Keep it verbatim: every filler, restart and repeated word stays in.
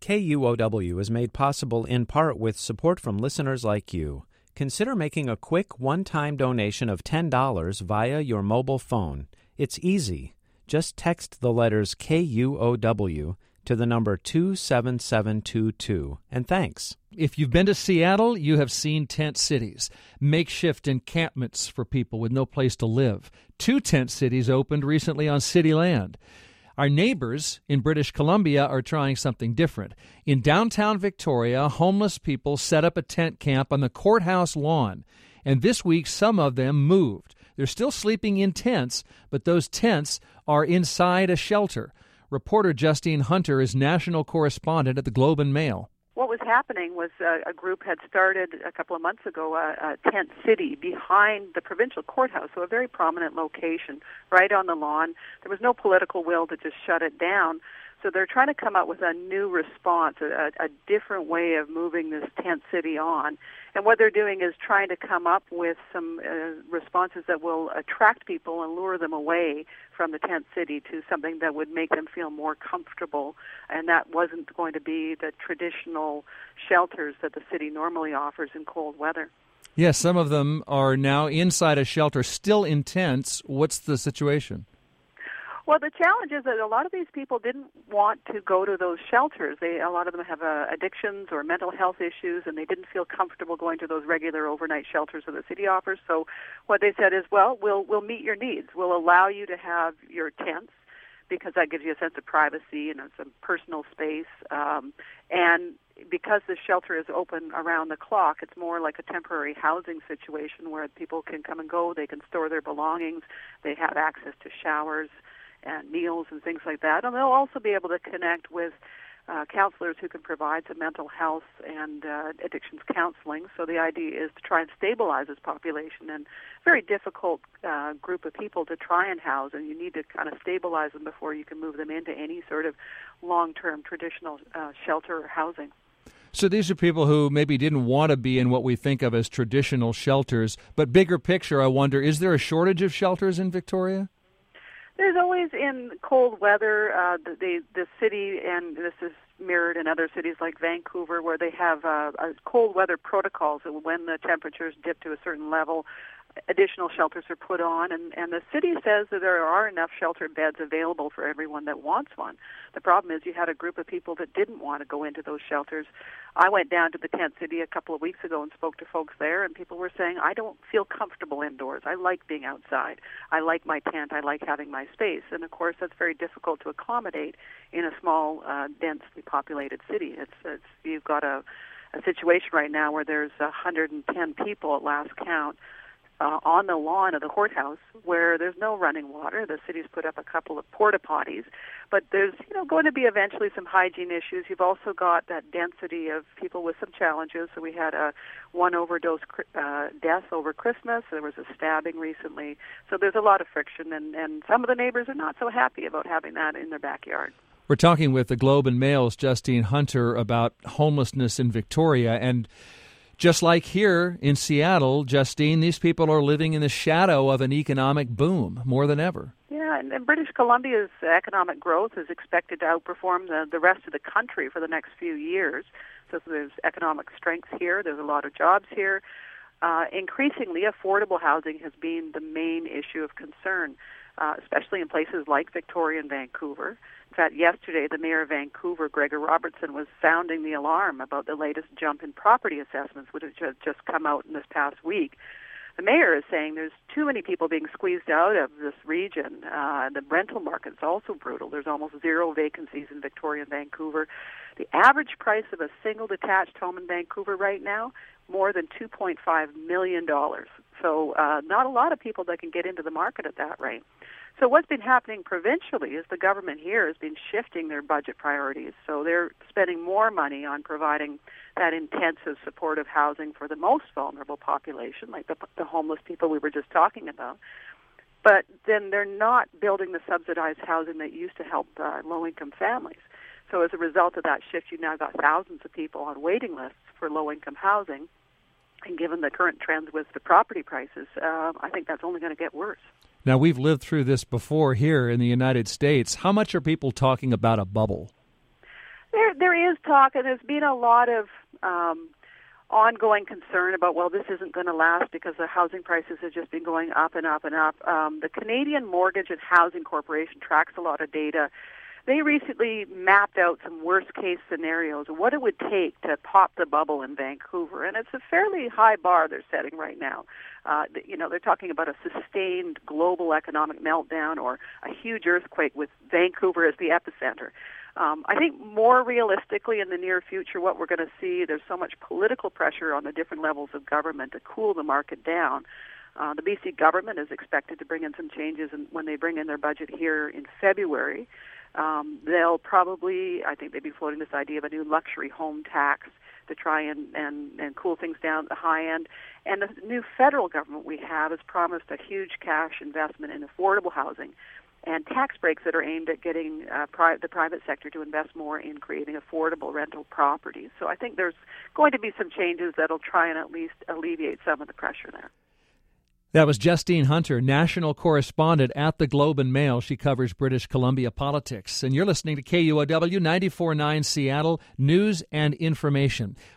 K U O W is made possible in part with support from listeners like you. Consider making a quick one-time donation of ten dollars via your mobile phone. It's easy. Just text the letters K U O W to the number two seven seven two two, and thanks. If you've been to Seattle, you have seen tent cities, makeshift encampments for people with no place to live. Two tent cities opened recently on city land. Our neighbors in British Columbia are trying something different. In downtown Victoria, homeless people set up a tent camp on the courthouse lawn, and this week some of them moved. They're still sleeping in tents, but those tents are inside a shelter. Reporter Justine Hunter is national correspondent at the Globe and Mail. What was happening was uh, a group had started a couple of months ago a, a tent city behind the provincial courthouse, so a very prominent location right on the lawn. There was no political will to just shut it down. So they're trying to come up with a new response, a, a different way of moving this tent city on. And what they're doing is trying to come up with some uh, responses that will attract people and lure them away from the tent city to something that would make them feel more comfortable. And that wasn't going to be the traditional shelters that the city normally offers in cold weather. Yes, some of them are now inside a shelter, still in tents. What's the situation? Well, the challenge is that a lot of these people didn't want to go to those shelters. They, a lot of them have uh, addictions or mental health issues, and they didn't feel comfortable going to those regular overnight shelters that the city offers. So what they said is, well, we'll we'll meet your needs. We'll allow you to have your tents because that gives you a sense of privacy and some personal space. Um, and because the shelter is open around the clock, it's more like a temporary housing situation where people can come and go. They can store their belongings. They have access to showers and meals and things like that. And they'll also be able to connect with uh, counselors who can provide some mental health and uh, addictions counseling. So the idea is to try and stabilize this population, and very difficult uh, group of people to try and house, and you need to kind of stabilize them before you can move them into any sort of long-term traditional uh, shelter or housing. So these are people who maybe didn't want to be in what we think of as traditional shelters, but bigger picture, I wonder, is there a shortage of shelters in Victoria? There's always, in cold weather, uh, the, the the city, and this is mirrored in other cities like Vancouver, where they have uh, a cold weather protocols that when the temperatures dip to a certain level, additional shelters are put on, and, and the city says that there are enough shelter beds available for everyone that wants one. The problem is you had a group of people that didn't want to go into those shelters. I went down to the tent city a couple of weeks ago and spoke to folks there, and people were saying, I don't feel comfortable indoors. I like being outside. I like my tent. I like having my space. And, of course, that's very difficult to accommodate in a small, uh, densely populated city. It's, it's you've got a, a situation right now where there's one hundred ten people at last count Uh, on the lawn of the courthouse, where there's no running water. The city's put up a couple of porta potties, but there's you know going to be eventually some hygiene issues. You've also got that density of people with some challenges. So we had a one overdose uh, death over Christmas. There was a stabbing recently. So there's a lot of friction, and, and some of the neighbors are not so happy about having that in their backyard. We're talking with the Globe and Mail's Justine Hunter about homelessness in Victoria, and just like here in Seattle, Justine, these people are living in the shadow of an economic boom more than ever. Yeah, and, and British Columbia's economic growth is expected to outperform the, the rest of the country for the next few years. So there's economic strength here. There's a lot of jobs here. Uh, increasingly, affordable housing has been the main issue of concern, uh, especially in places like Victoria and Vancouver. In fact, yesterday, the mayor of Vancouver, Gregor Robertson, was sounding the alarm about the latest jump in property assessments, which has just come out in this past week. The mayor is saying there's too many people being squeezed out of this region. Uh, the rental market's also brutal. There's almost zero vacancies in Victoria and Vancouver. The average price of a single detached home in Vancouver right now, more than two point five million dollars. So uh, not a lot of people that can get into the market at that rate. So what's been happening provincially is the government here has been shifting their budget priorities. So they're spending more money on providing that intensive supportive housing for the most vulnerable population, like the, the homeless people we were just talking about. But then they're not building the subsidized housing that used to help uh, low-income families. So as a result of that shift, you've now got thousands of people on waiting lists for low-income housing. And given the current trends with the property prices, uh, I think that's only going to get worse. Now, we've lived through this before here in the United States. How much are people talking about a bubble? There, there is talk, and there's been a lot of um, ongoing concern about, well, this isn't going to last because the housing prices have just been going up and up and up. Um, the Canadian Mortgage and Housing Corporation tracks a lot of data. They recently mapped out some worst-case scenarios of what it would take to pop the bubble in Vancouver, and it's a fairly high bar they're setting right now. Uh, you know, they're talking about a sustained global economic meltdown or a huge earthquake with Vancouver as the epicenter. Um, I think more realistically in the near future, what we're going to see, there's so much political pressure on the different levels of government to cool the market down. Uh, the B C government is expected to bring in some changes in, when they bring in their budget here in February. Um, they'll probably, I think they'd be floating this idea of a new luxury home tax to try and, and, and cool things down at the high end. And the new federal government we have has promised a huge cash investment in affordable housing and tax breaks that are aimed at getting uh, pri- the private sector to invest more in creating affordable rental properties. So I think there's going to be some changes that'll try and at least alleviate some of the pressure there. That was Justine Hunter, national correspondent at the Globe and Mail. She covers British Columbia politics. And you're listening to K U O W ninety-four point nine Seattle, News and Information.